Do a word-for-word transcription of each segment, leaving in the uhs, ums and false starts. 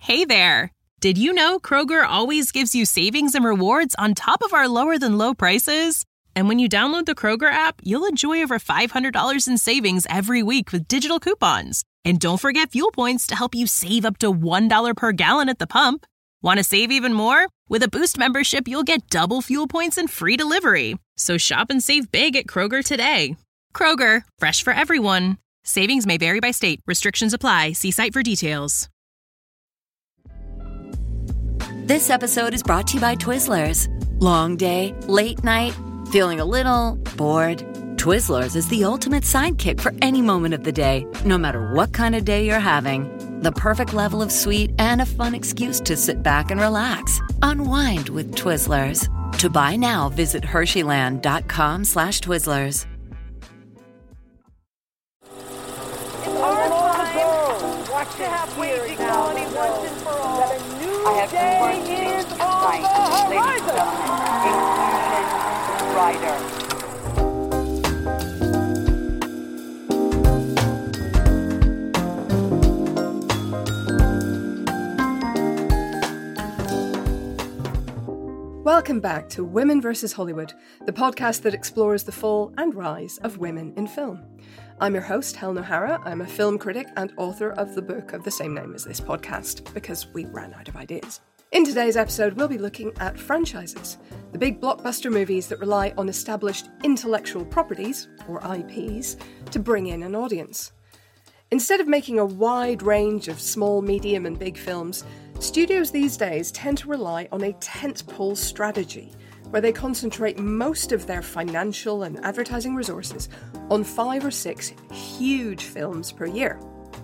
Hey there! Did you know Kroger always gives you savings and rewards on top of our lower-than-low prices? And when you download the Kroger app, you'll enjoy over five hundred dollars in savings every week with digital coupons. And don't forget fuel points to help you save up to one dollar per gallon at the pump. Want to save even more? With a Boost membership, you'll get double fuel points and free delivery. So shop and save big at Kroger today. Kroger, fresh for everyone. Savings may vary by state. Restrictions apply. See site for details. This episode is brought to you by Twizzlers. Long day, late night, feeling a little bored? Twizzlers is the ultimate sidekick for any moment of the day, no matter what kind of day you're having. The perfect level of sweet and a fun excuse to sit back and relax. Unwind with Twizzlers. To buy now, visit Hersheyland.com slash Twizzlers. It's our time Watch to have wage equality once and for all. That a new I have day is on the horizon. Rider. Welcome back to Women versus Hollywood, the podcast that explores the fall and rise of women in film. I'm your host, Helen O'Hara. I'm a film critic and author of the book of the same name as this podcast, because we ran out of ideas. In today's episode, we'll be looking at franchises, the big blockbuster movies that rely on established intellectual properties, or I Ps, to bring in an audience. Instead of making a wide range of small, medium and big films, studios these days tend to rely on a tentpole strategy, where they concentrate most of their financial and advertising resources on five or six huge films per year.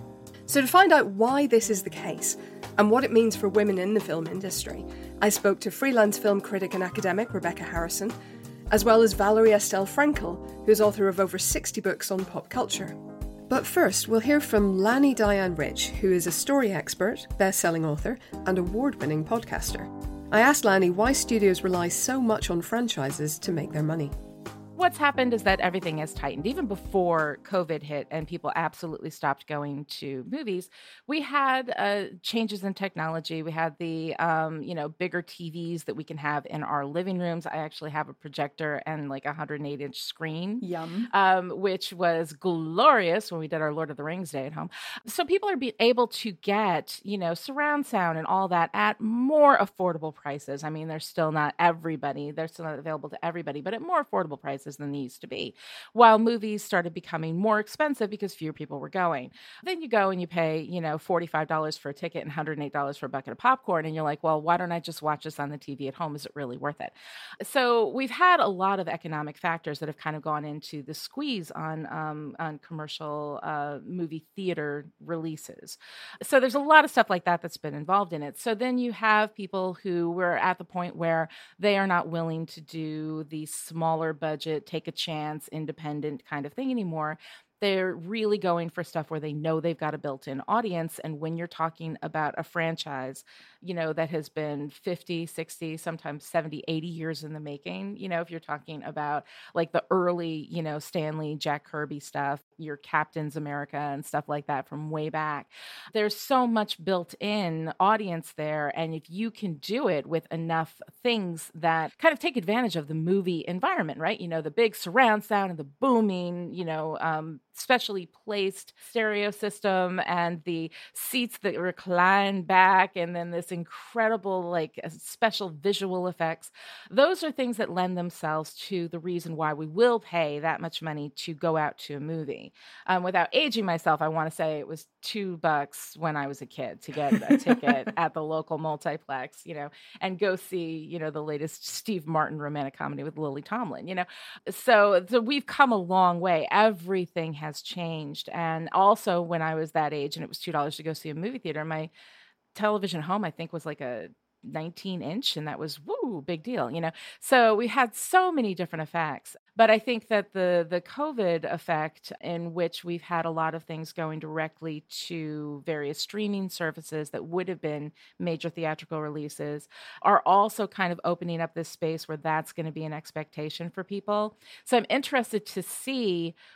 So to find out why this is the case, and what it means for women in the film industry, I spoke to freelance film critic and academic Rebecca Harrison, as well as Valerie Estelle Frankel, who's author of over sixty books on pop culture. But first, we'll hear from Lani Diane Rich, who is a story expert, best-selling author, and award-winning podcaster. I asked Lani why studios rely so much on franchises to make their money. What's happened is that everything has tightened. Even before COVID hit and people absolutely stopped going to movies, we had uh, changes in technology. We had the, um, you know, bigger T Vs that we can have in our living rooms. I actually have a projector and like a one hundred eight inch screen. Yum. Um, which was glorious when we did our Lord of the Rings day at home. So people are be able to get, you know, surround sound and all that at more affordable prices. I mean, they're still not everybody. They're still not available to everybody, but at more affordable prices than they used to be, while movies started becoming more expensive because fewer people were going. Then you go and you pay, you know, forty-five dollars for a ticket and one hundred eight dollars for a bucket of popcorn, and you're like, well, why don't I just watch this on the T V at home? Is it really worth it? So we've had a lot of economic factors that have kind of gone into the squeeze on um, on commercial uh, movie theater releases. So there's a lot of stuff like that that's been involved in it. So then you have people who were at the point where they are not willing to do the smaller budget, take a chance, independent kind of thing anymore. They're really going for stuff where they know they've got a built-in audience. And when you're talking about a franchise, you know, that has been fifty, sixty, sometimes seventy, eighty years in the making, you know, if you're talking about like the early, you know, Stanley, Jack Kirby stuff, your Captain's America and stuff like that from way back, there's so much built-in audience there. And if you can do it with enough things that kind of take advantage of the movie environment, right? You know, the big surround sound and the booming, you know, um, specially placed stereo system and the seats that recline back, and then this incredible like uh, special visual effects. Those are things that lend themselves to the reason why we will pay that much money to go out to a movie. Um, without aging myself, I want to say it was two bucks when I was a kid to get a ticket at the local multiplex, you know, and go see, you know, the latest Steve Martin romantic comedy with Lily Tomlin, you know. So, so we've come a long way. Everything has changed. And also when I was that age and it was two dollars to go see a movie theater, my television at home, I think, was like a nineteen inch, and that was woo, big deal, you know. So we had so many different effects. But I think that the the COVID effect, in which we've had a lot of things going directly to various streaming services that would have been major theatrical releases, are also kind of opening up this space where that's going to be an expectation for people. So I'm interested to see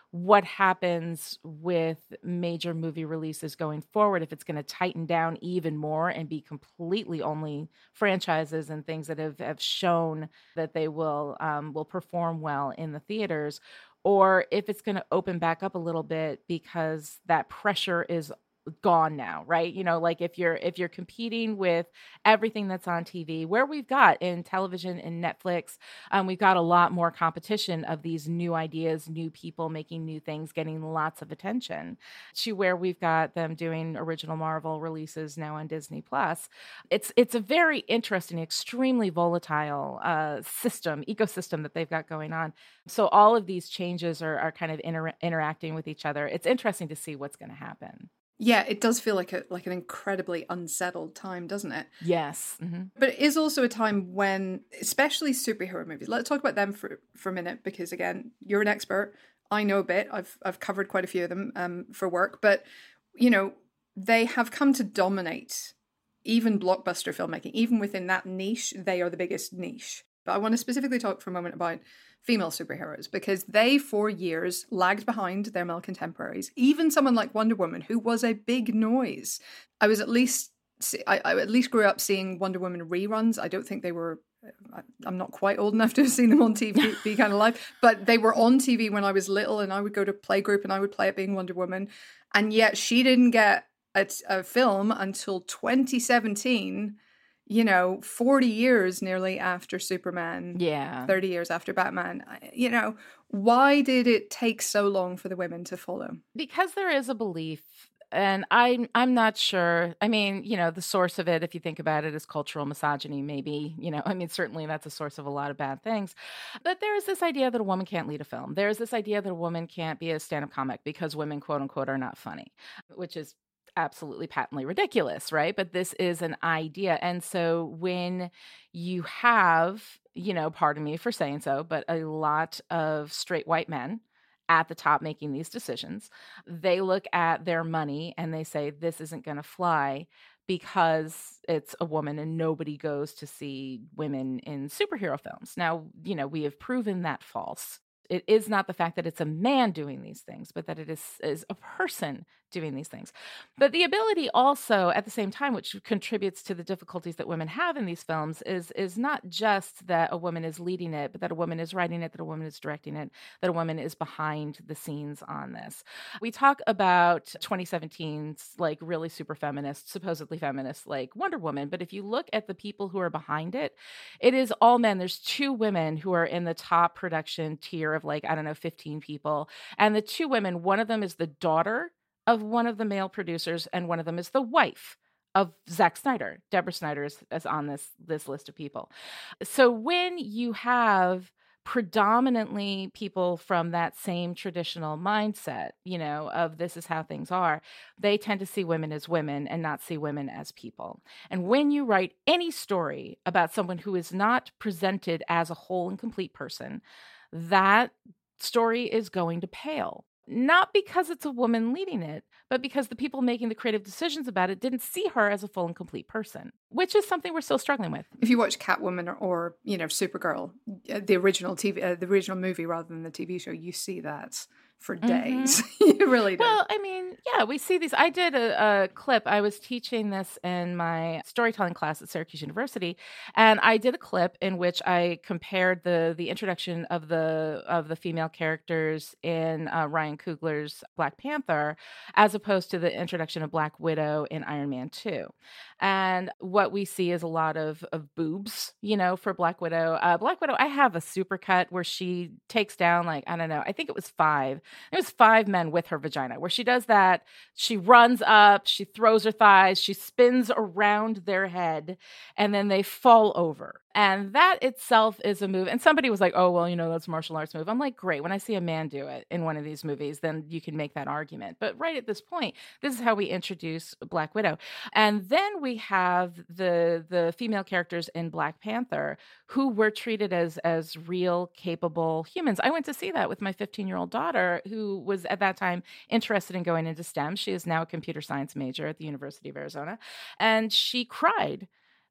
what happens with major movie releases going forward, if it's going to tighten down even more and be completely only franchises and things that have, have shown that they will um, will perform well in the theaters, or if it's going to open back up a little bit because that pressure is gone now, right? You know, like if you're if you're competing with everything that's on T V, where we've got in television and Netflix, um, we've got a lot more competition of these new ideas, new people making new things, getting lots of attention, to where we've got them doing original Marvel releases now on Disney Plus. It's it's a very interesting, extremely volatile uh, system, ecosystem that they've got going on. So all of these changes are are kind of inter- interacting with each other. It's interesting to see what's going to happen. Yeah, it does feel like a like an incredibly unsettled time, doesn't it? Yes. Mm-hmm. But it is also a time when, especially superhero movies, let's talk about them for, for a minute, because again, you're an expert. I know a bit. I've I've covered quite a few of them um, for work. But, you know, they have come to dominate even blockbuster filmmaking. Even within that niche, they are the biggest niche. But I want to specifically talk for a moment about female superheroes, because they, for years, lagged behind their male contemporaries. Even someone like Wonder Woman, who was a big noise. I was at least, I, I at least grew up seeing Wonder Woman reruns. I don't think they were, I'm not quite old enough to have seen them on T V kind of live, but they were on T V when I was little, and I would go to playgroup and I would play it being Wonder Woman. And yet she didn't get a, a film until twenty seventeen. You know, forty years nearly after Superman, yeah, thirty years after Batman. You know, why did it take so long for the women to follow? Because there is a belief, and I'm I'm not sure. I mean, you know, the source of it, if you think about it, is cultural misogyny. Maybe, you know, I mean, certainly that's a source of a lot of bad things. But there is this idea that a woman can't lead a film. There is this idea that a woman can't be a stand-up comic because women, quote unquote, are not funny, which is absolutely patently ridiculous, right? But this is an idea. And so when you have, you know, pardon me for saying so, but a lot of straight white men at the top making these decisions, they look at their money and they say, this isn't going to fly because it's a woman, and nobody goes to see women in superhero films. Now, you know, we have proven that false. It is not the fact that it's a man doing these things, but that it is, is a person doing these things. But the ability also, at the same time, which contributes to the difficulties that women have in these films, is, is not just that a woman is leading it, but that a woman is writing it, that a woman is directing it, that a woman is behind the scenes on this. We talk about twenty seventeen's like really super feminist, supposedly feminist, like Wonder Woman. But if you look at the people who are behind it, it is all men. There's two women who are in the top production tier of like, I don't know, fifteen people. And the two women, one of them is the daughter of one of the male producers, and one of them is the wife of Zack Snyder. Deborah Snyder is, is on this, this list of people. So when you have predominantly people from that same traditional mindset, you know, of this is how things are, they tend to see women as women and not see women as people. And when you write any story about someone who is not presented as a whole and complete person, that story is going to pale. Not because it's a woman leading it, but because the people making the creative decisions about it didn't see her as a full and complete person, which is something we're still struggling with. If you watch Catwoman or, or you know, Supergirl, the original T V, uh, the original movie rather than the T V show, you see that for days. Mm-hmm. You really do. Well, I mean, yeah, we see these. I did a, a clip. I was teaching this in my storytelling class at Syracuse University, and I did a clip in which I compared the the introduction of the of the female characters in uh, Ryan Coogler's Black Panther, as opposed to the introduction of Black Widow in Iron Man two. And what we see is a lot of, of boobs, you know, for Black Widow. Uh, Black Widow, I have a supercut where she takes down, like, I don't know, I think it was five. It was five men with her vagina, where she does that. She runs up, she throws her thighs, she spins around their head, and then they fall over. And that itself is a move. And somebody was like, oh, well, you know, that's a martial arts move. I'm like, great. When I see a man do it in one of these movies, then you can make that argument. But right at this point, this is how we introduce Black Widow. And then we have the the female characters in Black Panther who were treated as as real, capable humans. I went to see that with my fifteen-year-old daughter, who was at that time interested in going into STEM. She is now a computer science major at the University of Arizona. And she cried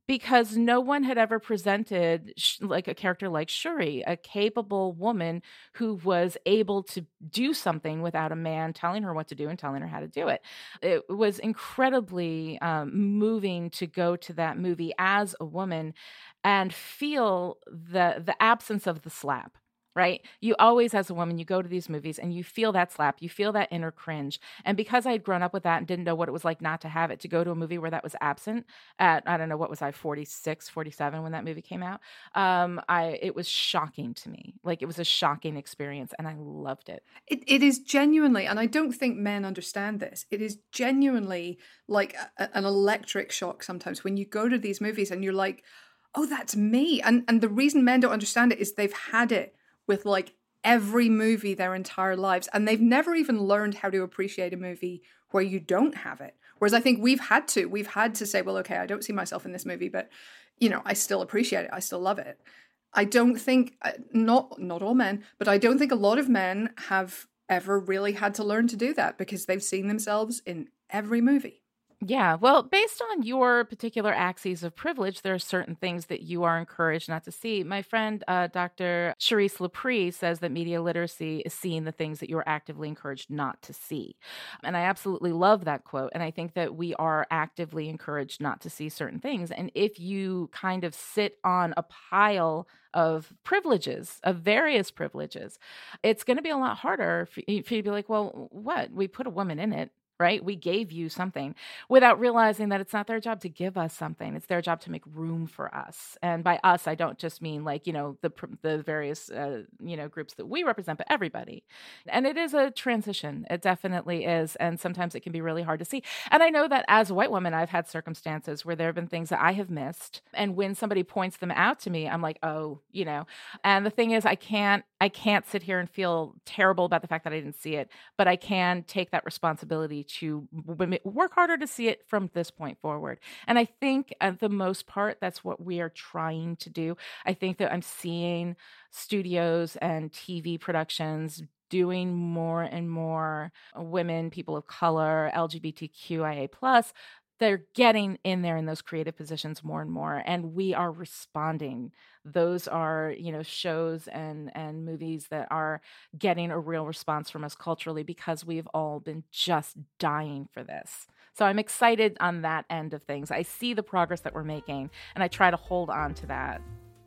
because no one had ever presented sh- like a character like Shuri, a capable woman who was able to do something without a man telling her what to do and telling her how to do it. It was incredibly um, moving to go to that movie as a woman and feel the the absence of the slap. Right? You always, as a woman, you go to these movies and you feel that slap, you feel that inner cringe. And because I had grown up with that and didn't know what it was like not to have it, to go to a movie where that was absent at, I don't know, what was I, forty-six, forty-seven when that movie came out? Um, I it was shocking to me. Like, it was a shocking experience and I loved it. It, it is genuinely, and I don't think men understand this, it is genuinely like a, an electric shock sometimes when you go to these movies and you're like, oh, that's me. And, and the reason men don't understand it is they've had it with like every movie their entire lives. And they've never even learned how to appreciate a movie where you don't have it. Whereas I think we've had to, we've had to say, well, okay, I don't see myself in this movie, but you know, I still appreciate it. I still love it. I don't think, not, not all men, but I don't think a lot of men have ever really had to learn to do that because they've seen themselves in every movie. Yeah, well, based on your particular axes of privilege, there are certain things that you are encouraged not to see. My friend, uh, Doctor Charisse Lepre, says that media literacy is seeing the things that you are actively encouraged not to see. And I absolutely love that quote. And I think that we are actively encouraged not to see certain things. And if you kind of sit on a pile of privileges, of various privileges, it's going to be a lot harder for you to be like, well, what? We put a woman in it. Right? We gave you something without realizing that it's not their job to give us something. It's their job to make room for us. And by us, I don't just mean like, you know, the the various, uh, you know, groups that we represent, but everybody. And it is a transition. It definitely is. And sometimes it can be really hard to see. And I know that as a white woman, I've had circumstances where there have been things that I have missed. And when somebody points them out to me, I'm like, oh, you know, and the thing is, I can't, I can't sit here and feel terrible about the fact that I didn't see it, but I can take that responsibility to work harder to see it from this point forward. And I think at the most part, that's what we are trying to do. I think that I'm seeing studios and T V productions doing more and more women, people of color, L G B T Q I A plus, they're getting in there in those creative positions more and more, and we are responding. Those are, you know, shows and and movies that are getting a real response from us culturally because we've all been just dying for this. So I'm excited on that end of things. I see the progress that we're making, and I try to hold on to that.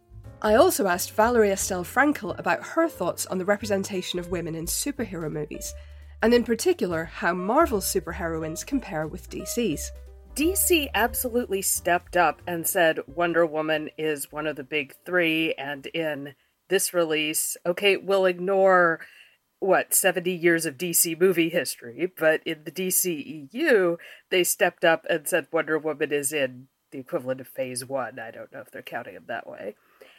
I also asked Valerie Estelle Frankel about her thoughts on the representation of women in superhero movies, and in particular, how Marvel's superheroines compare with D C's. D C absolutely stepped up and said Wonder Woman is one of the big three, and in this release, okay, we'll ignore, what, seventy years of D C movie history, but in the D C E U, they stepped up and said Wonder Woman is in the equivalent of Phase one. I don't know if they're counting it that way.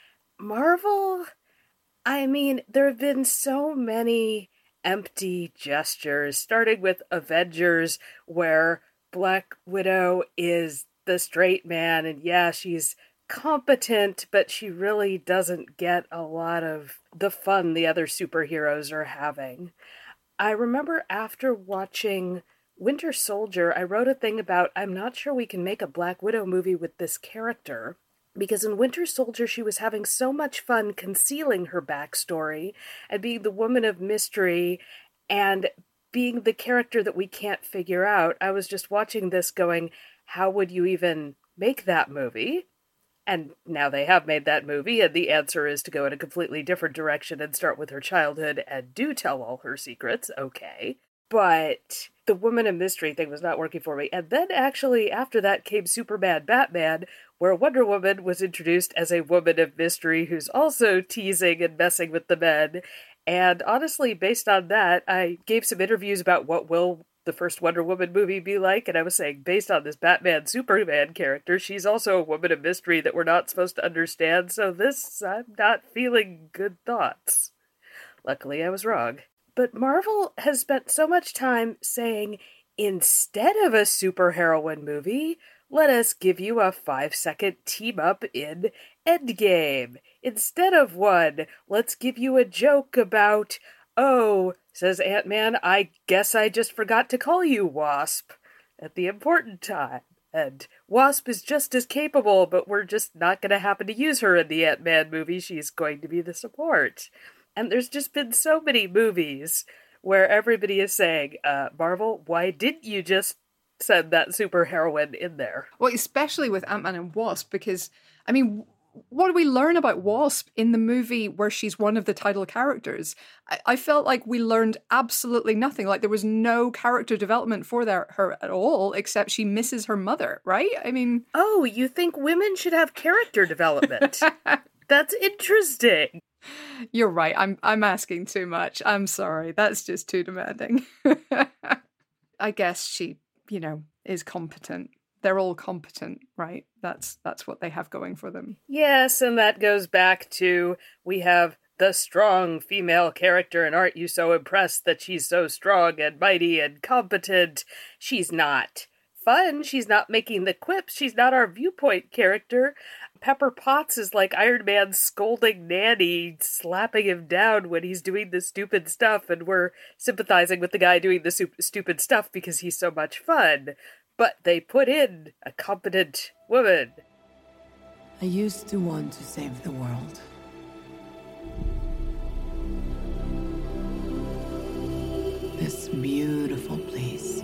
Marvel, I mean, there have been so many empty gestures, starting with Avengers, where Black Widow is the straight man, and yeah, she's competent, but she really doesn't get a lot of the fun the other superheroes are having. I remember after watching Winter Soldier, I wrote a thing about, I'm not sure we can make a Black Widow movie with this character, because in Winter Soldier she was having so much fun concealing her backstory and being the woman of mystery and being the character that we can't figure out. I was just watching this going, how would you even make that movie? And now they have made that movie, and the answer is to go in a completely different direction and start with her childhood and do tell all her secrets, okay. But the woman of mystery thing was not working for me. And then actually after that came Superman Batman, where Wonder Woman was introduced as a woman of mystery who's also teasing and messing with the men. And honestly, based on that, I gave some interviews about what will the first Wonder Woman movie be like, and I was saying, based on this Batman Superman character, she's also a woman of mystery that we're not supposed to understand, so this, I'm not feeling good thoughts. Luckily, I was wrong. But Marvel has spent so much time saying, instead of a superheroine movie, let us give you a five-second team-up in Endgame. Instead of one, let's give you a joke about, oh, says Ant-Man, I guess I just forgot to call you Wasp at the important time. And Wasp is just as capable, but we're just not going to happen to use her in the Ant-Man movie. She's going to be the support. And there's just been so many movies where everybody is saying, uh, Marvel, why didn't you just send that superheroine in there? Well, especially with Ant-Man and Wasp, because, I mean, what do we learn about Wasp in the movie where she's one of the title characters? I, I felt like we learned absolutely nothing. Like there was no character development for their, her at all, except she misses her mother, right? I mean... Oh, you think women should have character development? That's interesting. You're right. I'm I'm asking too much. I'm sorry. That's just too demanding. I guess she, you know, is competent. They're all competent, right? That's that's what they have going for them. Yes, and that goes back to we have the strong female character, and aren't you so impressed that she's so strong and mighty and competent? She's not fun. She's not making the quips. She's not our viewpoint character. Pepper Potts is like Iron Man scolding Nanny, slapping him down when he's doing the stupid stuff, and we're sympathizing with the guy doing the su- stupid stuff because he's so much fun. But they put in a competent woman. I used to want to save the world. This beautiful place.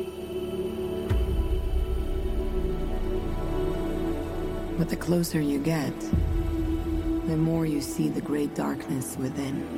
But the closer you get, the more you see the great darkness within.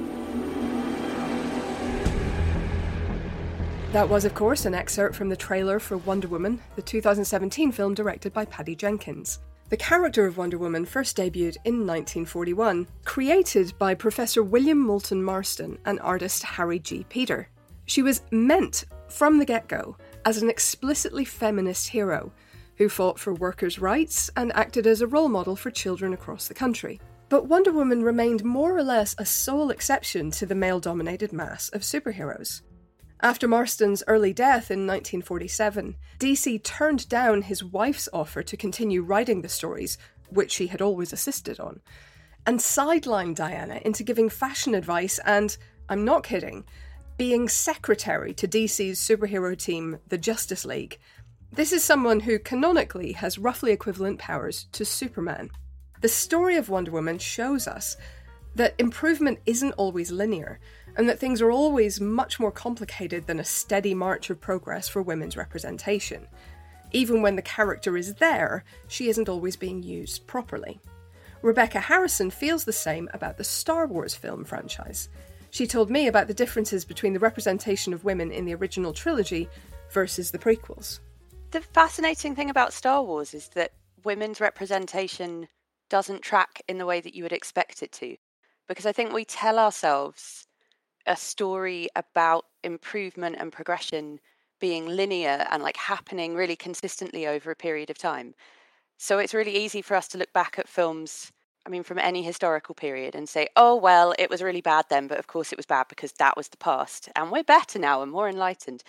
That was, of course, an excerpt from the trailer for Wonder Woman, the two thousand seventeen film directed by Patty Jenkins. The character of Wonder Woman first debuted in nineteen forty-one, created by Professor William Moulton Marston and artist Harry G. Peter. She was meant, from the get-go, as an explicitly feminist hero, who fought for workers' rights and acted as a role model for children across the country. But Wonder Woman remained more or less a sole exception to the male-dominated mass of superheroes. After Marston's early death in nineteen forty-seven, D C turned down his wife's offer to continue writing the stories, which she had always assisted on, and sidelined Diana into giving fashion advice and, I'm not kidding, being secretary to D C's superhero team, the Justice League. This is someone who canonically has roughly equivalent powers to Superman. The story of Wonder Woman shows us that improvement isn't always linear, and that things are always much more complicated than a steady march of progress for women's representation. Even when the character is there, she isn't always being used properly. Rebecca Harrison feels the same about the Star Wars film franchise. She told me about the differences between the representation of women in the original trilogy versus the prequels. The fascinating thing about Star Wars is that women's representation doesn't track in the way that you would expect it to. Because I think we tell ourselves a story about improvement and progression being linear and like happening really consistently over a period of time. So it's really easy for us to look back at films, I mean, from any historical period and say, oh, well, it was really bad then, but of course it was bad because that was the past. And we're better now and more enlightened.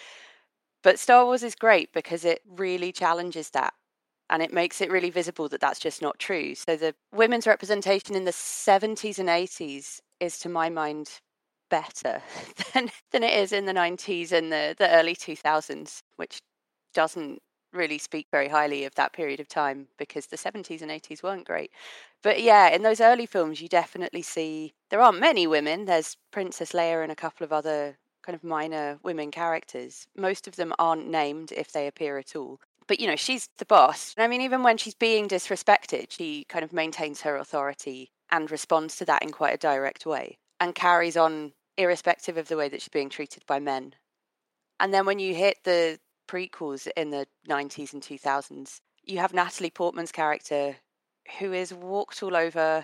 But Star Wars is great because it really challenges that. And it makes it really visible that that's just not true. So the women's representation in the seventies and eighties is, to my mind, better than, than it is in the nineties and the, the early two thousands, which doesn't really speak very highly of that period of time because the seventies and eighties weren't great. But yeah, in those early films, you definitely see there aren't many women. There's Princess Leia and a couple of other kind of minor women characters. Most of them aren't named if they appear at all. But, you know, she's the boss. I mean, even when she's being disrespected, she kind of maintains her authority and responds to that in quite a direct way and carries on irrespective of the way that she's being treated by men. And then when you hit the prequels in the nineties and two thousands, you have Natalie Portman's character who is walked all over,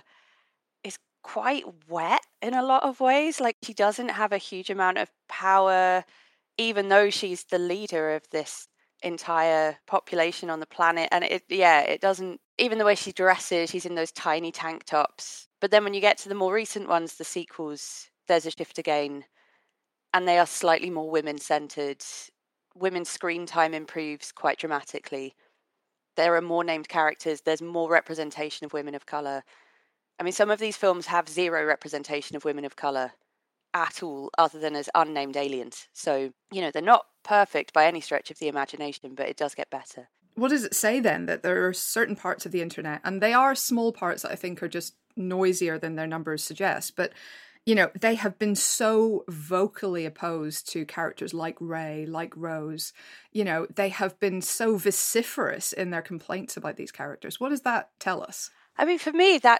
is quite wet in a lot of ways. Like, she doesn't have a huge amount of power, even though she's the leader of this entire population on the planet. And it yeah it doesn't, even the way she dresses, she's in those tiny tank tops. But then when you get to the more recent ones, the sequels, there's a shift again, and they are slightly more women-centered. Women's screen time improves quite dramatically. There are more named characters, there's more representation of women of color. I mean, some of these films have zero representation of women of color at all, other than as unnamed aliens. So, you know, they're not perfect by any stretch of the imagination, but it does get better. what does it say then? That there are certain parts of the internet, and they are small parts that I think are just noisier than their numbers suggest, but you know, they have been so vocally opposed to characters like Rey, like Rose. You know, they have been so vociferous in their complaints about these characters. What does that tell us? I mean, for me, that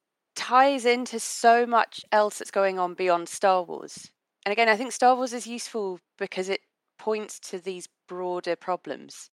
ties into so much else that's going on beyond Star Wars. And again, I think Star Wars is useful because it points to these broader problems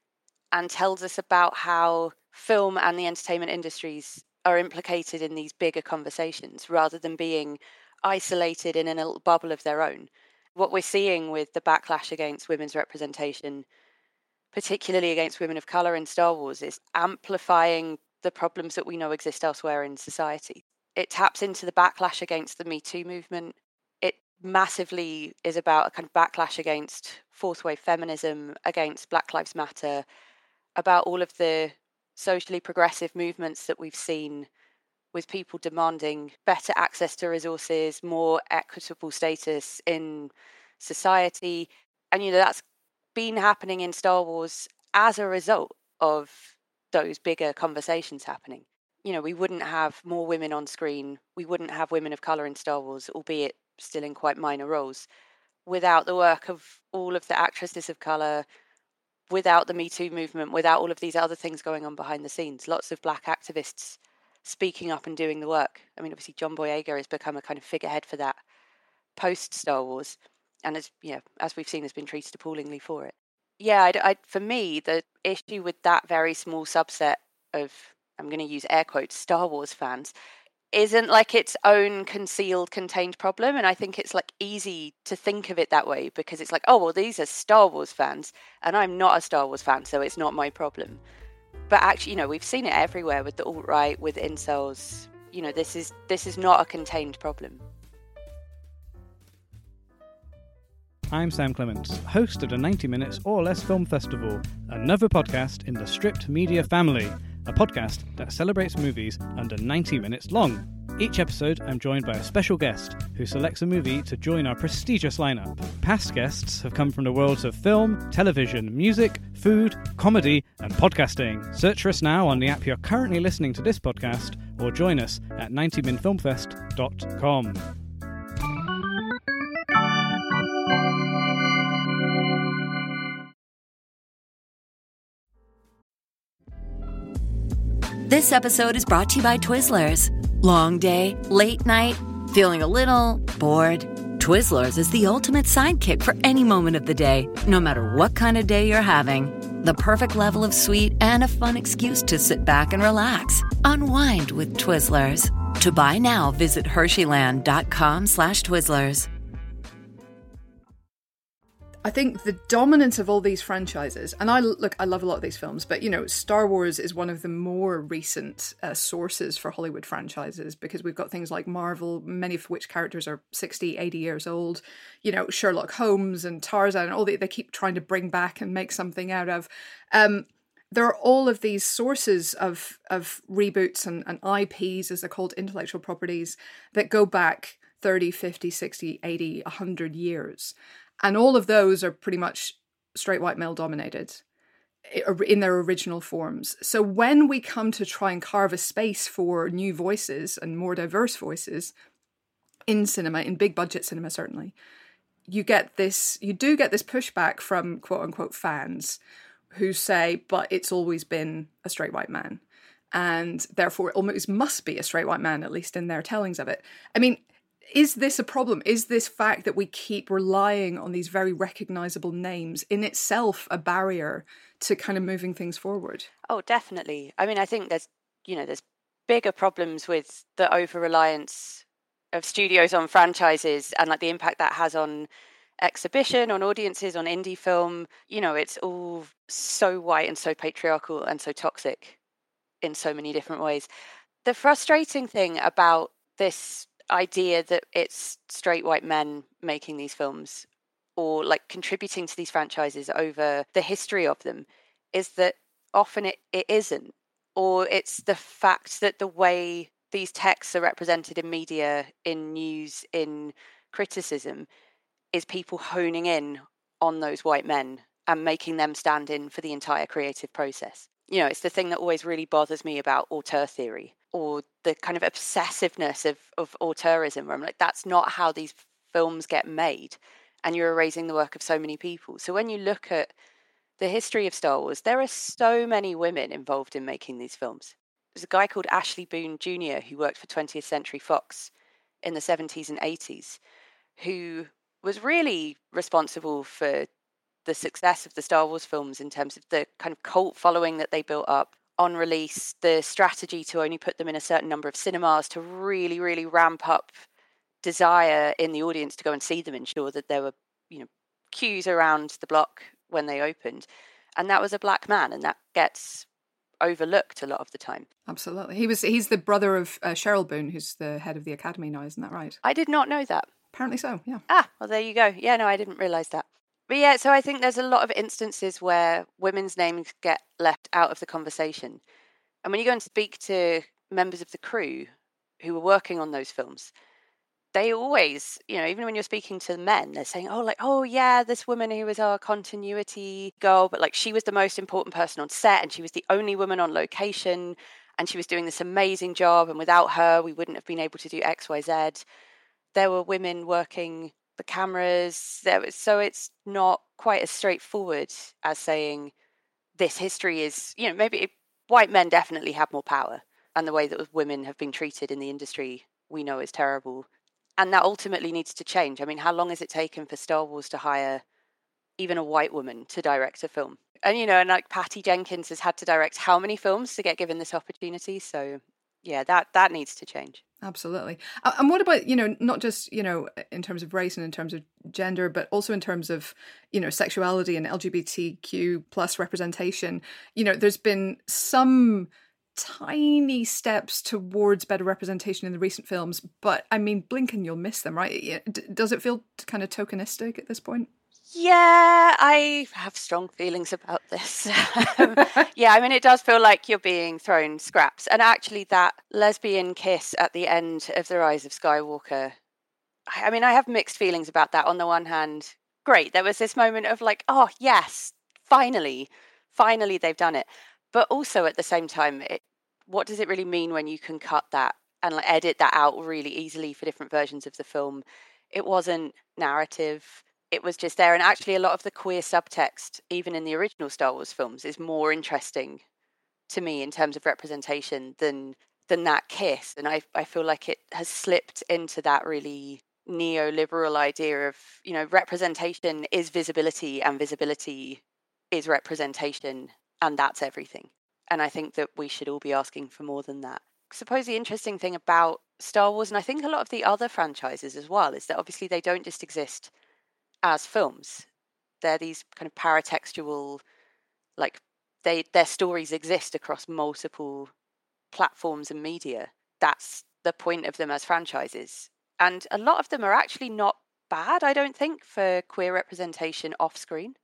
and tells us about how film and the entertainment industries are implicated in these bigger conversations rather than being isolated in a little bubble of their own. What we're seeing with the backlash against women's representation, particularly against women of colour in Star Wars, is amplifying the problems that we know exist elsewhere in society. It taps into the backlash against the Me Too movement. It massively is about a kind of backlash against fourth wave feminism, against Black Lives Matter, about all of the socially progressive movements that we've seen with people demanding better access to resources, more equitable status in society. And, you know, that's been happening in Star Wars as a result of those bigger conversations happening. You know, we wouldn't have more women on screen, we wouldn't have women of colour in Star Wars, albeit still in quite minor roles, without the work of all of the actresses of colour, without the Me Too movement, without all of these other things going on behind the scenes. Lots of black activists speaking up and doing the work. I mean, obviously, John Boyega has become a kind of figurehead for that post Star Wars, and as you know, as we've seen, has been treated appallingly for it. Yeah, I, I, for me, the issue with that very small subset of, I'm going to use air quotes, Star Wars fans, isn't like its own concealed, contained problem. And I think it's like easy to think of it that way because it's like, oh, well, these are Star Wars fans and I'm not a Star Wars fan, so it's not my problem. But actually, you know, we've seen it everywhere with the alt-right, with incels. You know, this is this is not a contained problem. I'm Sam Clements, host of the ninety minutes or Less Film Festival, another podcast in the Stripped Media family, a podcast that celebrates movies under ninety minutes long. Each episode, I'm joined by a special guest who selects a movie to join our prestigious lineup. Past guests have come from the worlds of film, television, music, food, comedy, and podcasting. Search for us now on the app you're currently listening to this podcast, or join us at ninety min film fest dot com. This episode is brought to you by Twizzlers. Long day, late night, feeling a little bored? Twizzlers is the ultimate sidekick for any moment of the day, no matter what kind of day you're having. The perfect level of sweet and a fun excuse to sit back and relax. Unwind with Twizzlers. To buy now, visit Hersheyland.com slash Twizzlers. I think the dominance of all these franchises, and I look, I love a lot of these films, but you know, Star Wars is one of the more recent uh, sources for Hollywood franchises because we've got things like Marvel, many of which characters are sixty, eighty years old. You know, Sherlock Holmes and Tarzan, and all that they keep trying to bring back and make something out of. Um, there are all of these sources of of reboots and, and I Ps, as they're called, intellectual properties, that go back thirty, fifty, sixty, eighty, one hundred years. And all of those are pretty much straight white male dominated in their original forms. So when we come to try and carve a space for new voices and more diverse voices in cinema, in big budget cinema certainly, you get this, you do get this pushback from quote unquote fans who say, but it's always been a straight white man. And therefore it almost must be a straight white man, at least in their tellings of it. I mean, is this a problem? Is this fact that we keep relying on these very recognizable names in itself a barrier to kind of moving things forward? Oh, definitely. I mean, I think there's, you know, there's bigger problems with the over-reliance of studios on franchises and like the impact that has on exhibition, on audiences, on indie film. You know, it's all so white and so patriarchal and so toxic in so many different ways. The frustrating thing about this idea that it's straight white men making these films or like contributing to these franchises over the history of them is that often it, it isn't, or it's the fact that the way these texts are represented in media, in news, in criticism is people honing in on those white men and making them stand in for the entire creative process. You know, it's the thing that always really bothers me about auteur theory, or the kind of obsessiveness of, of auteurism, where I'm like, that's not how these films get made, and you're erasing the work of so many people. So when you look at the history of Star Wars, there are so many women involved in making these films. There's a guy called Ashley Boone Junior who worked for twentieth Century Fox in the seventies and eighties, who was really responsible for the success of the Star Wars films in terms of the kind of cult following that they built up on release, the strategy to only put them in a certain number of cinemas to really, really ramp up desire in the audience to go and see them, ensure that there were, you know, queues around the block when they opened. And that was a black man, and that gets overlooked a lot of the time. Absolutely. He was he's the brother of uh, Cheryl Boone, who's the head of the Academy now, isn't that right? I did not know that. Apparently so, yeah. Ah, well, there you go. Yeah, no, I didn't realise that. But yeah, so I think there's a lot of instances where women's names get left out of the conversation. And when you go and speak to members of the crew who were working on those films, they always, you know, even when you're speaking to men, they're saying, oh, like, oh, yeah, this woman who was our continuity girl, but like she was the most important person on set and she was the only woman on location and she was doing this amazing job. And without her, we wouldn't have been able to do X, Y, Z. There were women working the cameras. There was, so it's not quite as straightforward as saying this history is, you know, maybe it, white men definitely have more power, and the way that women have been treated in the industry we know is terrible. And that ultimately needs to change. I mean, how long has it taken for Star Wars to hire even a white woman to direct a film? And, you know, and like Patty Jenkins has had to direct how many films to get given this opportunity? So, yeah, that, that needs to change. Absolutely. And what about, you know, not just, you know, in terms of race and in terms of gender, but also in terms of, you know, sexuality and L G B T Q plus representation? You know, there's been some tiny steps towards better representation in the recent films, but I mean, blink and you'll miss them, right? D- does it feel kind of tokenistic at this point? Yeah, I have strong feelings about this. um, yeah, I mean, it does feel like you're being thrown scraps. And actually that lesbian kiss at the end of The Rise of Skywalker, I, I mean, I have mixed feelings about that. On the one hand, great. There was this moment of like, oh, yes, finally, finally they've done it. But also at the same time, it, what does it really mean when you can cut that and like, edit that out really easily for different versions of the film? It wasn't narrative. It was just there. And actually a lot of the queer subtext, even in the original Star Wars films, is more interesting to me in terms of representation than than that kiss. And I, I feel like it has slipped into that really neoliberal idea of, you know, representation is visibility and visibility is representation. And that's everything. And I think that we should all be asking for more than that. I suppose the interesting thing about Star Wars, and I think a lot of the other franchises as well, is that obviously they don't just exist as films. They're these kind of paratextual, like they their stories exist across multiple platforms and media. That's the point of them as franchises. And a lot of them are actually not bad, I don't think, for queer representation off screen.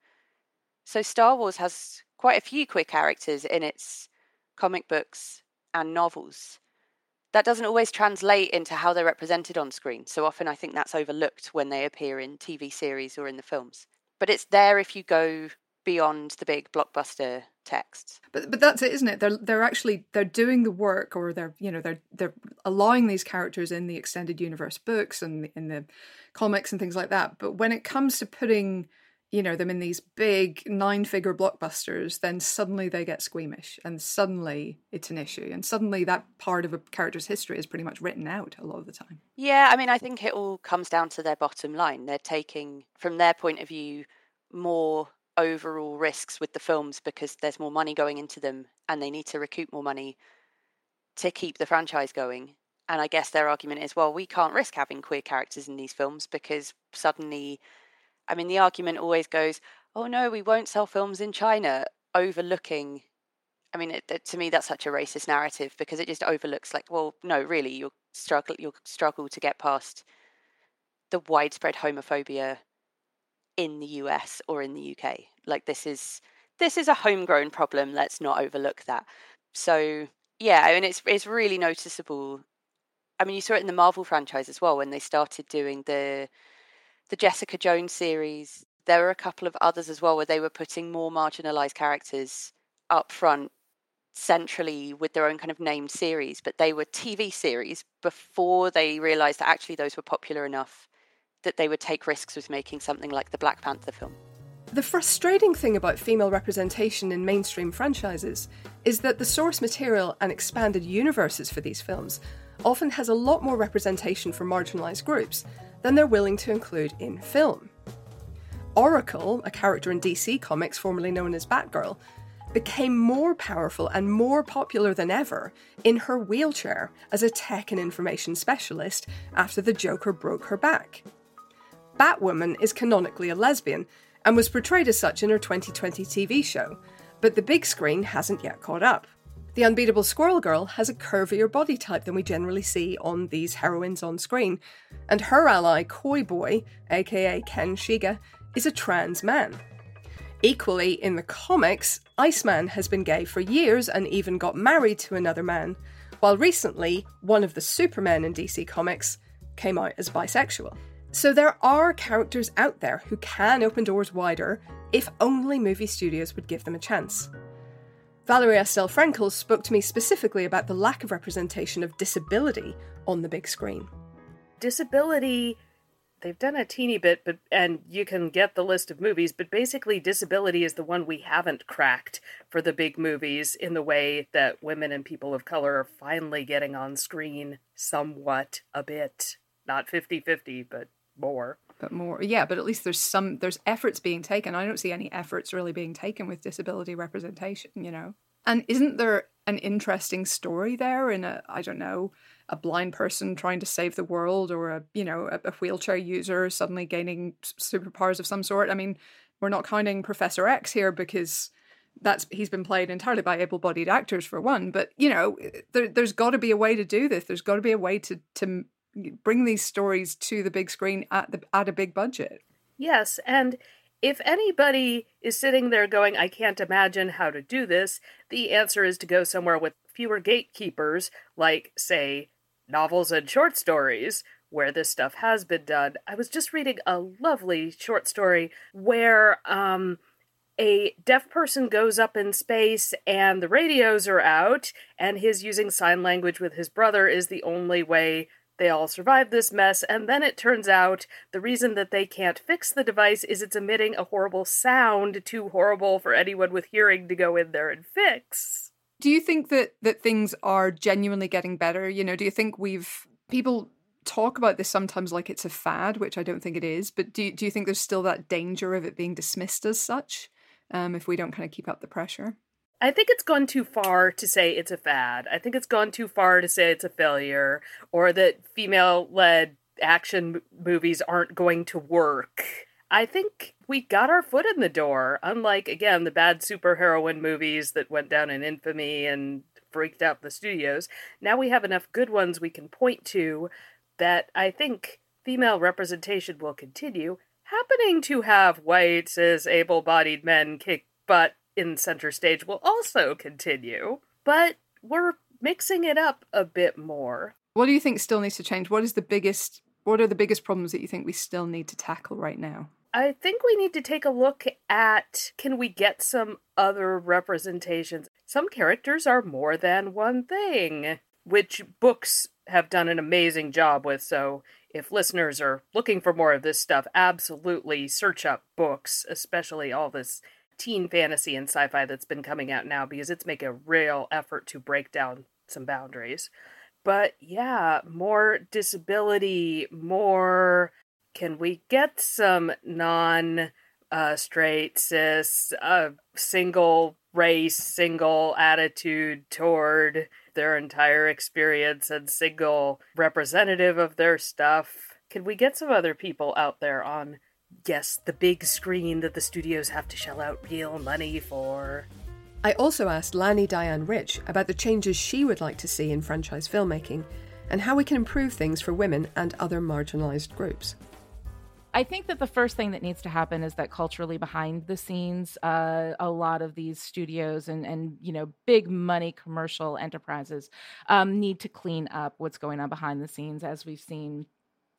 So Star Wars has quite a few queer characters in its comic books and novels. That doesn't always translate into how they're represented on screen. So often I think that's overlooked when they appear in T V series or in the films. But it's there if you go beyond the big blockbuster texts. But but that's it, isn't it? They're they're actually they're doing the work, or they're you know they're they're allowing these characters in the extended universe books and in the comics and things like that. But when it comes to putting, you know, them in these big nine-figure blockbusters, then suddenly they get squeamish, and suddenly it's an issue, and suddenly that part of a character's history is pretty much written out a lot of the time. Yeah, I mean, I think it all comes down to their bottom line. They're taking, from their point of view, more overall risks with the films because there's more money going into them, and they need to recoup more money to keep the franchise going. And I guess their argument is, well, we can't risk having queer characters in these films because suddenly... I mean, the argument always goes, oh, no, we won't sell films in China, overlooking. I mean, it, it, to me, that's such a racist narrative because it just overlooks like, well, no, really, you'll struggle, you'll struggle to get past the widespread homophobia in the U S or in the U K. Like this is this is a homegrown problem. Let's not overlook that. So, yeah, I mean, it's it's really noticeable. I mean, you saw it in the Marvel franchise as well when they started doing the... the Jessica Jones series, there were a couple of others as well where they were putting more marginalized characters up front centrally with their own kind of named series, but they were T V series before they realized that actually those were popular enough that they would take risks with making something like the Black Panther film. The frustrating thing about female representation in mainstream franchises is that the source material and expanded universes for these films often has a lot more representation for marginalised groups than they're willing to include in film. Oracle, a character in D C Comics formerly known as Batgirl, became more powerful and more popular than ever in her wheelchair as a tech and information specialist after the Joker broke her back. Batwoman is canonically a lesbian and was portrayed as such in her twenty twenty T V show, but the big screen hasn't yet caught up. The Unbeatable Squirrel Girl has a curvier body type than we generally see on these heroines on screen, and her ally Koi Boy, aka Ken Shiga, is a trans man. Equally, in the comics, Iceman has been gay for years and even got married to another man, while recently, one of the Supermen in D C Comics came out as bisexual. So there are characters out there who can open doors wider if only movie studios would give them a chance. Valerie Estelle Frenkel spoke to me specifically about the lack of representation of disability on the big screen. Disability, they've done a teeny bit, but and you can get the list of movies, but basically disability is the one we haven't cracked for the big movies in the way that women and people of color are finally getting on screen somewhat, a bit. Not fifty-fifty, but more. But more, yeah, but at least there's some, there's efforts being taken. I don't see any efforts really being taken with disability representation, you know? And isn't there an interesting story there in a, I don't know, a blind person trying to save the world, or a, you know, a, a wheelchair user suddenly gaining superpowers of some sort? I mean, we're not counting Professor X here because that's, he's been played entirely by able-bodied actors for one, but, you know, there, there's got to be a way to do this. There's got to be a way to, to bring these stories to the big screen at the at a big budget. Yes, and if anybody is sitting there going, I can't imagine how to do this, the answer is to go somewhere with fewer gatekeepers, like, say, novels and short stories, where this stuff has been done. I was just reading a lovely short story where um, a deaf person goes up in space and the radios are out, and his using sign language with his brother is the only way they all survive this mess, and then it turns out the reason that they can't fix the device is it's emitting a horrible sound, too horrible for anyone with hearing to go in there and fix. Do you think that, that things are genuinely getting better? You know, do you think we've... People talk about this sometimes like it's a fad, which I don't think it is, but do, do you think there's still that danger of it being dismissed as such, um, if we don't kind of keep up the pressure? I think it's gone too far to say it's a fad. I think it's gone too far to say it's a failure, or that female-led action movies aren't going to work. I think we got our foot in the door, unlike, again, the bad superheroine movies that went down in infamy and freaked out the studios. Now we have enough good ones we can point to that I think female representation will continue. Happening to have white, cis, able-bodied men kick butt in center stage will also continue, but we're mixing it up a bit more. What do you think still needs to change? What is the biggest, what are the biggest problems that you think we still need to tackle right now? I think we need to take a look at, can we get some other representations? Some characters are more than one thing, which books have done an amazing job with, so if listeners are looking for more of this stuff, absolutely search up books, especially all this teen fantasy and sci-fi that's been coming out now, because it's making a real effort to break down some boundaries. But yeah, more disability, more... Can we get some non uh, straight, cis, uh, single race, single attitude toward their entire experience and single representative of their stuff? Can we get some other people out there on, yes, the big screen that the studios have to shell out real money for? I also asked Lani Diane Rich about the changes she would like to see in franchise filmmaking and how we can improve things for women and other marginalised groups. I think that the first thing that needs to happen is that culturally behind the scenes, uh, a lot of these studios and, and you know, big money commercial enterprises um, need to clean up what's going on behind the scenes, as we've seen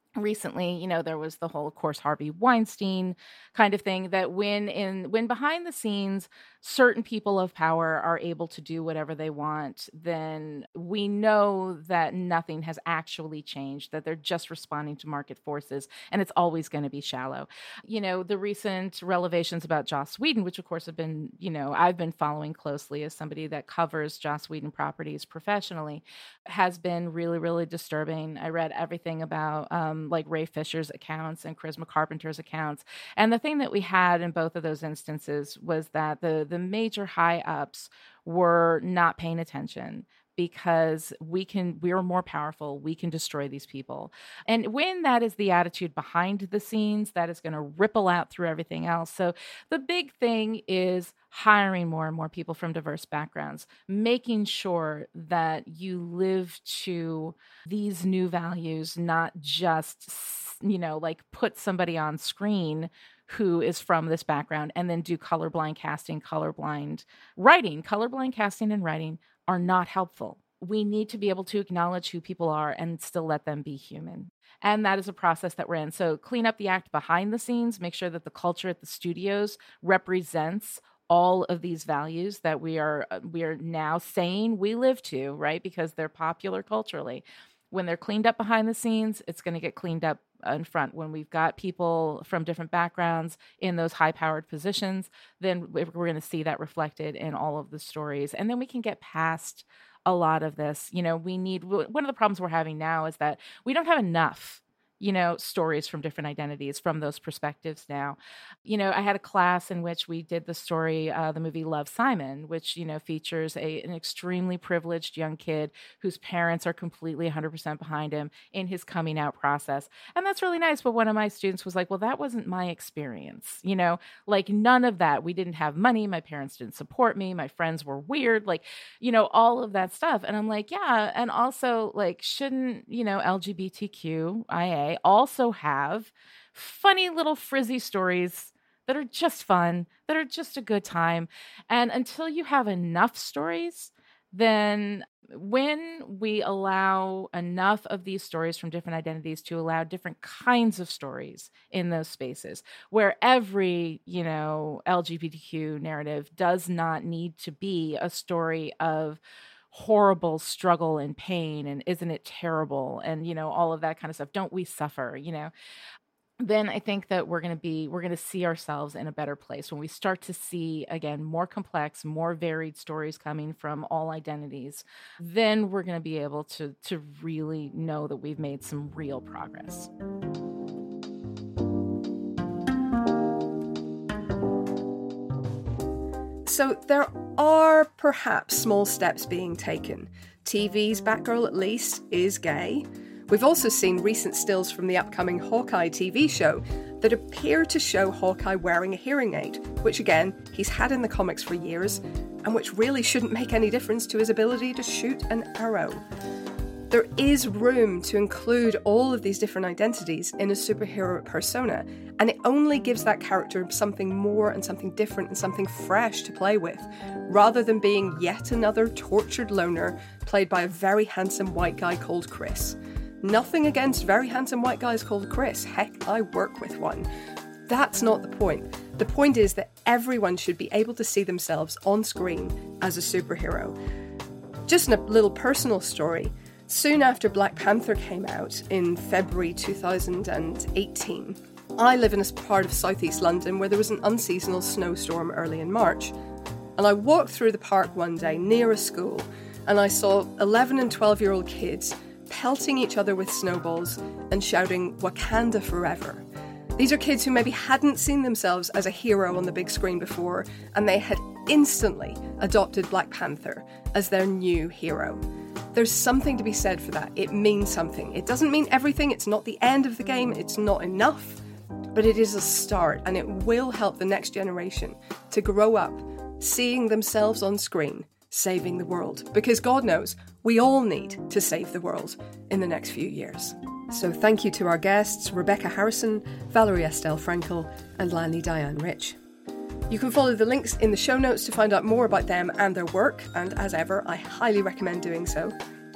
recently, you know, there was the whole, of course, Harvey Weinstein kind of thing, that when in when behind the scenes certain people of power are able to do whatever they want, then we know that nothing has actually changed, that they're just responding to market forces, and it's always going to be shallow. You know, the recent revelations about Joss Whedon, which of course have been, you know, I've been following closely as somebody that covers Joss Whedon properties professionally, has been really, really disturbing. I read everything about um, like Ray Fisher's accounts and Charisma Carpenter's accounts. And the thing that we had in both of those instances was that the the major high ups were not paying attention, because we can, we're more powerful. We can destroy these people. And when that is the attitude behind the scenes, that is going to ripple out through everything else. So the big thing is hiring more and more people from diverse backgrounds, making sure that you live to these new values, not just, you know, like put somebody on screen who is from this background and then do colorblind casting, colorblind writing. Colorblind casting and writing are not helpful. We need to be able to acknowledge who people are and still let them be human. And that is a process that we're in. So clean up the act behind the scenes, make sure that the culture at the studios represents all of these values that we are we are now saying we live to, right? Because they're popular culturally. When they're cleaned up behind the scenes, it's going to get cleaned up in front. When we've got people from different backgrounds in those high-powered positions, then we're going to see that reflected in all of the stories. And then we can get past a lot of this. You know, we need, one of the problems we're having now is that we don't have enough, you know, stories from different identities from those perspectives now. You know, I had a class in which we did the story, uh, the movie Love, Simon, which, you know, features a, an extremely privileged young kid whose parents are completely one hundred percent behind him in his coming out process. And that's really nice. But one of my students was like, well, that wasn't my experience. You know, like none of that. We didn't have money. My parents didn't support me. My friends were weird. Like, you know, all of that stuff. And I'm like, yeah. And also like, shouldn't, you know, L G B T Q I A also have funny little frizzy stories that are just fun, that are just a good time. And until you have enough stories, then when we allow enough of these stories from different identities to allow different kinds of stories in those spaces, where every, you know, L G B T Q narrative does not need to be a story of horrible struggle and pain and isn't it terrible and, you know, all of that kind of stuff. Don't we suffer, you know? Then I think that we're going to be, we're going to see ourselves in a better place when we start to see, again, more complex, more varied stories coming from all identities. Then we're going to be able to, to really know that we've made some real progress. So there are perhaps small steps being taken. T V's Batgirl, at least, is gay. We've also seen recent stills from the upcoming Hawkeye T V show that appear to show Hawkeye wearing a hearing aid, which again, he's had in the comics for years, and which really shouldn't make any difference to his ability to shoot an arrow. There is room to include all of these different identities in a superhero persona, and it only gives that character something more and something different and something fresh to play with, rather than being yet another tortured loner played by a very handsome white guy called Chris. Nothing against very handsome white guys called Chris. Heck, I work with one. That's not the point. The point is that everyone should be able to see themselves on screen as a superhero. Just a little personal story. Soon after Black Panther came out in February two thousand eighteen, I live in a part of southeast London where there was an unseasonal snowstorm early in March. And I walked through the park one day near a school and I saw eleven and twelve year old kids pelting each other with snowballs and shouting Wakanda forever. These are kids who maybe hadn't seen themselves as a hero on the big screen before, and they had instantly adopted Black Panther as their new hero. There's something to be said for that. It means something. It doesn't mean everything. It's not the end of the game. It's not enough. But it is a start, and it will help the next generation to grow up seeing themselves on screen, saving the world. Because God knows, we all need to save the world in the next few years. So thank you to our guests, Rebecca Harrison, Valerie Estelle Frankel, and Lanny Diane Rich. You can follow the links in the show notes to find out more about them and their work, and as ever, I highly recommend doing so.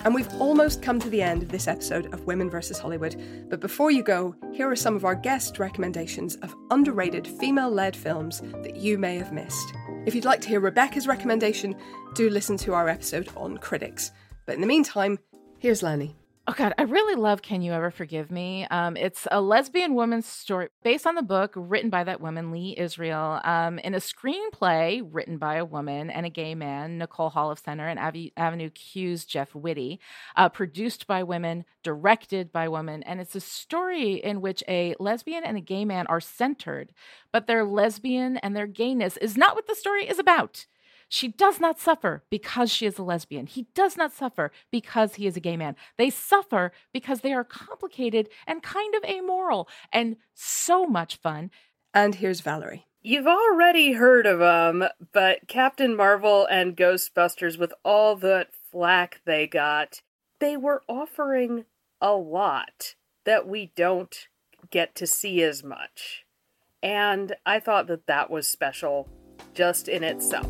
And we've almost come to the end of this episode of Women versus Hollywood. But before you go, here are some of our guest recommendations of underrated female-led films that you may have missed. If you'd like to hear Rebecca's recommendation, do listen to our episode on critics. But in the meantime, here's Lani. Oh, God, I really love Can You Ever Forgive Me? Um, it's a lesbian woman's story based on the book written by that woman, Lee Israel, um, in a screenplay written by a woman and a gay man, Nicole Holofcener, and Ave- Avenue Q's Jeff Whitty, uh, produced by women, directed by women. And it's a story in which a lesbian and a gay man are centered, but their lesbian and their gayness is not what the story is about. She does not suffer because she is a lesbian. He does not suffer because he is a gay man. They suffer because they are complicated and kind of amoral and so much fun. And here's Valerie. You've already heard of them, but Captain Marvel and Ghostbusters, with all the flack they got, they were offering a lot that we don't get to see as much. And I thought that that was special just in itself.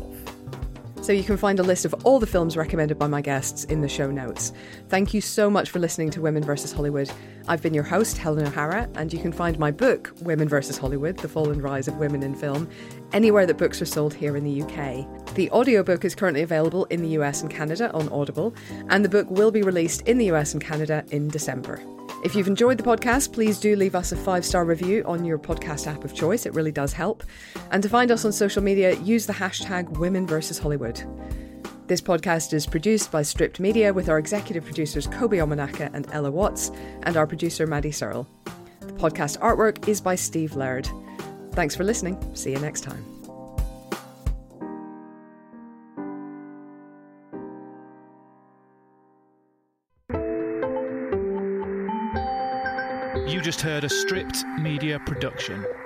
So you can find a list of all the films recommended by my guests in the show notes. Thank you so much for listening to Women versus Hollywood. I've been your host, Helen O'Hara, and you can find my book, Women versus Hollywood, The Fall and Rise of Women in Film, anywhere that books are sold here in the U K. The audiobook is currently available in the U S and Canada on Audible, and the book will be released in the U S and Canada in December. If you've enjoyed the podcast, please do leave us a five-star review on your podcast app of choice. It really does help. And to find us on social media, use the hashtag Women versus Hollywood. This podcast is produced by Stripped Media with our executive producers Kobe Omanaka and Ella Watts, and our producer Maddie Searle. The podcast artwork is by Steve Laird. Thanks for listening. See you next time. You just heard a Stripped Media production.